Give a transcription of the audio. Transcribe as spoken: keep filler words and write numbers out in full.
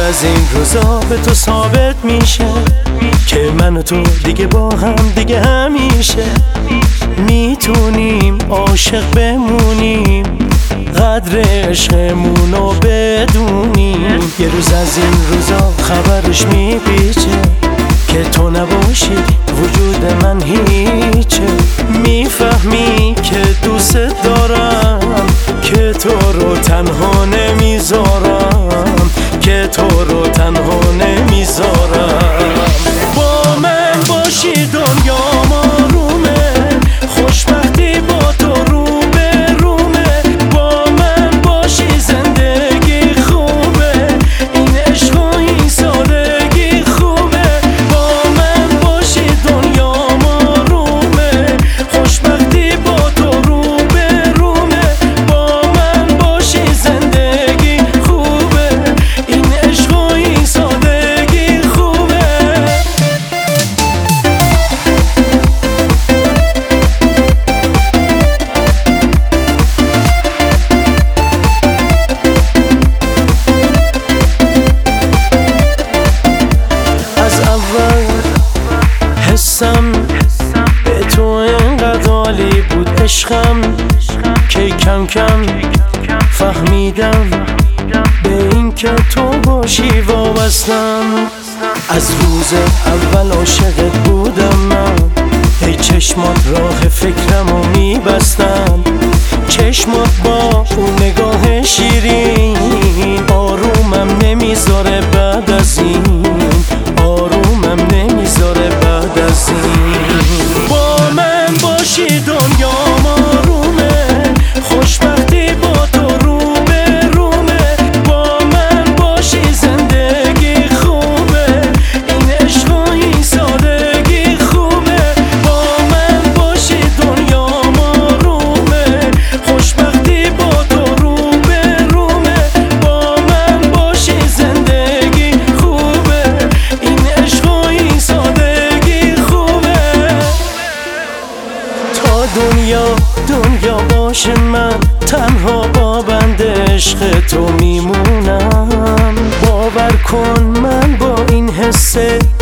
از این روزا به تو ثابت میشه که من و تو دیگه با هم دیگه همیشه میتونیم عاشق بمونیم، قدر عشقمونو بدونیم. یه روز از این روزا خبرش میپیچه که تو نباشی وجود من هیچه. میفهمی که دوست دارم، که تو رو تنها نمیذارم، که تو رو تنها نمیذارم. با من باشی دنیا آرومه، خوشبختی با تو رو به رومه. با من باشی زندگی خوبه، این عشق و این سادگی خوبه. با من باشی دنیا آرومه، خوشبختی با تو رو به رومه. با من باشی زندگی خوبه، این عشق و این سادگی خوبه. از اول حسم به تو اینقدر عالی بود عشقم که کم کم فهمیدم به این که تو باشی وابستم. از روز اول عاشقت بودم من، ای چشمات راه فکرمو میبستن. چشمات با اون نگاه شیرین آرومم نمیذاره بعد از این، آرومم نمیذاره بعد از این. با من باشی دنیا آرومه، خوشبختی با تو رو به رومه. با من باشی زندگی خوبه، این عشق و این سادگی خوبه. با من باشی دنیا آرومه، خوشبختی با تو رو به رومه. با من باشی زندگی خوبه، این عشق و این سادگی خوبه. تا دنیا دنیا باشه من تنها با بند عشق تو میمونم. باور کن من با این حسه